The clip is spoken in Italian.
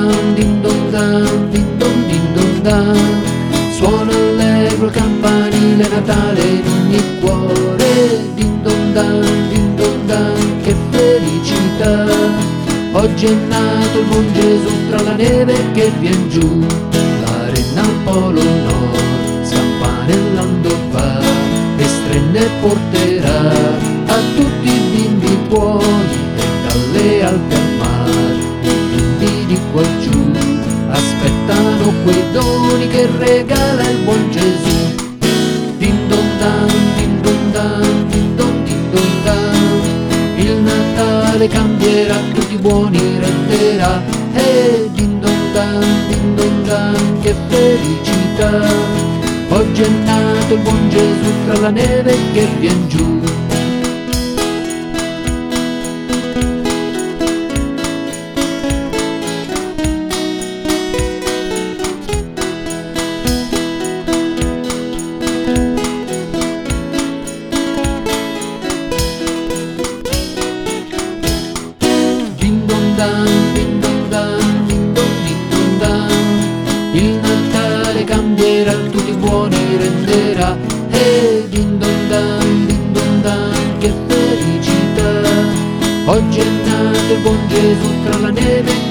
dan, din don dan, din don dan. Suona allegro il campanile Natale in ogni cuore, din don dan, che felicità. Oggi è nato il buon Gesù tra la neve che vien giù, la renna al polo nord, scampanellando va, e strenne porterà a tutti i bimbi buoni, e dalle Alpi al mare, i bimbi di qua giù, aspettano quei doni che regala il buon Gesù. Din don dan, din don dan, din don dan, il Natale cambierà, tutti buoni renderà, e din don dan, che felicità. Oggi è nato il buon Gesù tra la neve che vien giù. Din don dan, din don dan, din don dan, il Natale cambierà, tutti buoni renderà, e din don dan, che felicità. Oggi è nato il buon Gesù tra la neve